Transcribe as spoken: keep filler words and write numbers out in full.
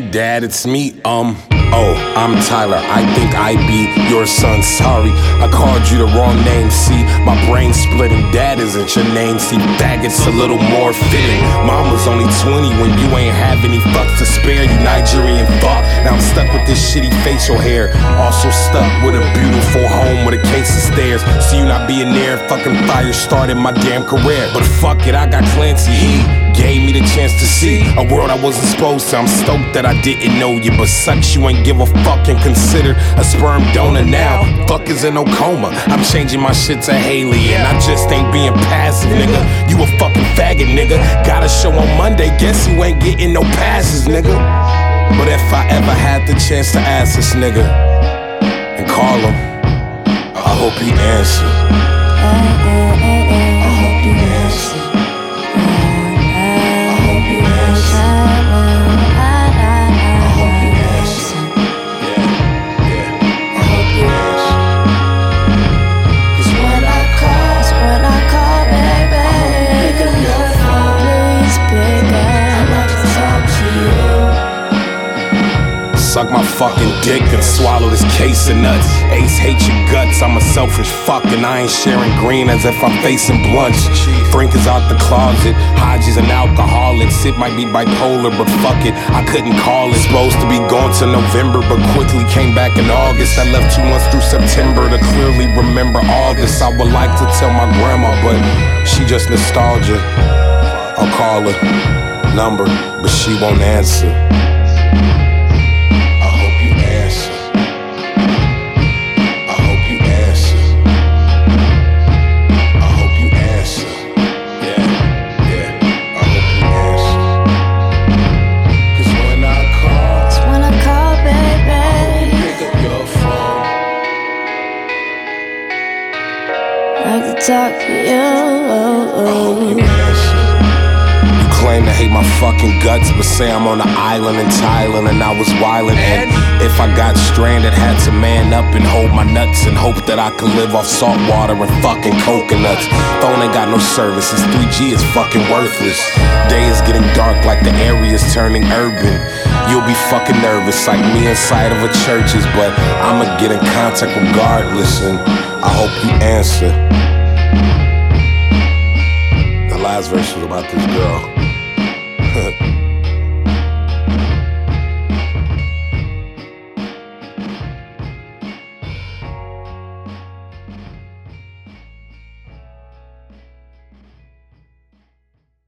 Dad, it's me, um oh, I'm Tyler, I think I be your son, sorry I called you the wrong name, see my brain splitting, Dad isn't your name, see faggot's a little more fitting. Mom was only twenty when you ain't have any fucks to spare, you Nigerian fuck. Now I'm stuck with this shitty facial hair, also stuck with a beautiful home with a case of stairs. See you not being there, fucking fire started my damn career. But fuck it, I got Clancy, he gave me the chance to see a world I wasn't supposed to. I'm stoked that I didn't know you, but sucks you ain't give a fuck and considered a sperm donor now. Fuck is in no coma, I'm changing my shit to Haley, and I just ain't being passive, nigga. You a fucking faggot, nigga. Got a show on Monday, guess you ain't getting no passes, nigga. But if I ever had the chance to ask this nigga and call him, I hope he answer. I hope he answer. Suck my fucking dick and swallow this case of nuts. Ace hates your guts, I'm a selfish fuck, and I ain't sharing green as if I'm facing blunts. Frank is out the closet, Haji's an alcoholic. Sid might be bipolar, but fuck it, I couldn't call it. Supposed to be gone to November, but quickly came back in August. I left two months through September to clearly remember all this. I would like to tell my grandma, but she just nostalgia. I'll call her number, but she won't answer. Talk to you. You claim to hate my fucking guts, but say I'm on an island in Thailand and I was wildin'. And if I got stranded, had to man up and hold my nuts and hope that I could live off salt water and fucking coconuts. Phone ain't got no service, this three G is fucking worthless. Day is getting dark like the area's turning urban. You'll be fucking nervous like me inside of a church's, but I'ma get in contact regardless, and I hope you answer. The last verse was about this girl.